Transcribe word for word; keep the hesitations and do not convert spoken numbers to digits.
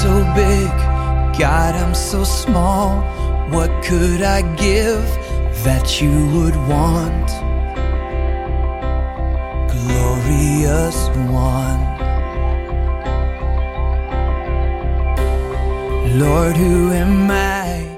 so big, God, I'm so small. What could I give that you would want? Glorious one. Lord, who am I